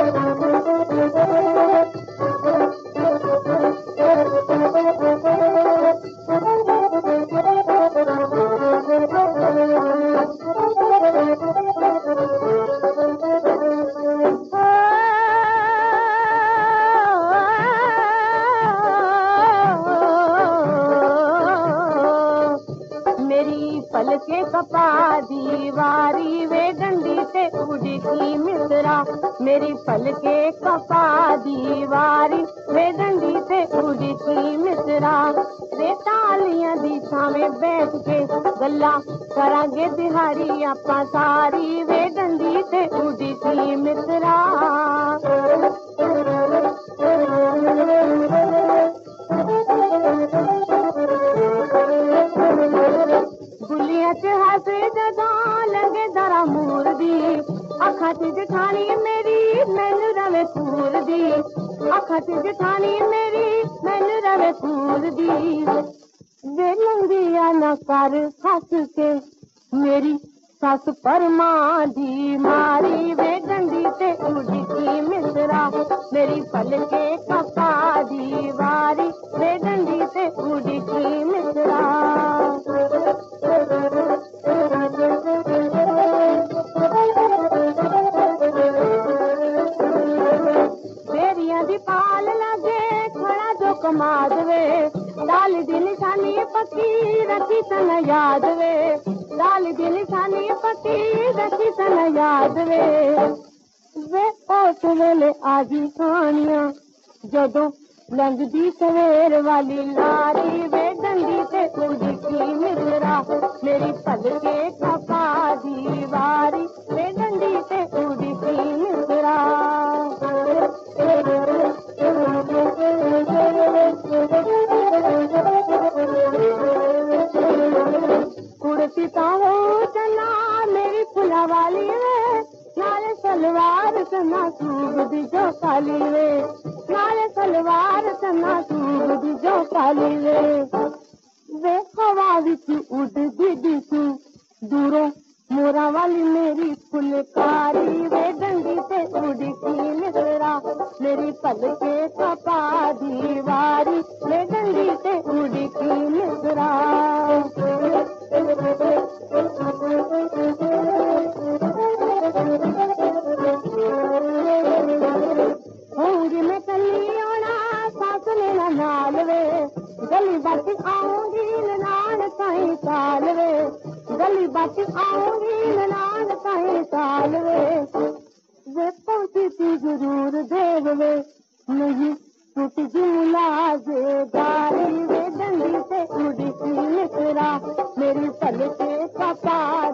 पलके कपा दीवारी वे डंडी से उड़ी की मिसरा, मेरी पलके कपा दीवारी वे डंडी से उड़ी की मिसरा। वे तालियां दी छावे बैठ के गल्ला करांगे दिहाड़ी आपा सारी, वे डंडी से उड़ी की मिसरा। हसे जदा लगे दरा मूर दी, अखा च जठानी मेरी मैनू रवे सूर दी, अखा च जठानी मेरी मैनू रवे सूर दी। वे लंगिया न कर हस के मेरी सस परमा दी मारी, वे डंडी से उड़ी की मिसरा, मेरी पलके कपा दीवारी वे डंडी से उड़ी की मिसरा। पाल लगे खड़ा जो कमाद वे, डाल दी निशानी पक्की रखी सन याद वे, डाल दी निशानी पक्की रखी सन याद वे उस वेले आजी कहानियां जदों लंघदी सवेर वाली लारी, वे डंडी से उड़ी की मिसरा, मेरी पलके कपा दीवारी वे डंडी से उड़ी की मिसरा। कुर्सी ताहो चना मेरी फुला वाली वे, नाले सलवार सना सूब दी जो काली वे, नाले सलवार सना सूब दी जो काली वे हवा विच उड़दी दिसू दूरों मोरा वाली मेरी फुलकारी, वे डंडी से उड़ी की मिसरा, मेरी पलके कपा दीवारी वे डंडी से उड़ी की मिसरा। होंगी मैं कली आना सास मेरा नाल वे, गली बच आऊंगी नान कहीं साल वे, गली बच आऊंगी नान कहीं साल वे पहुंची थी जरूर देव वे, नहीं टूट जुला जे गारी वे डंडी से उड़ी की मिसरा, मेरी पलके कपा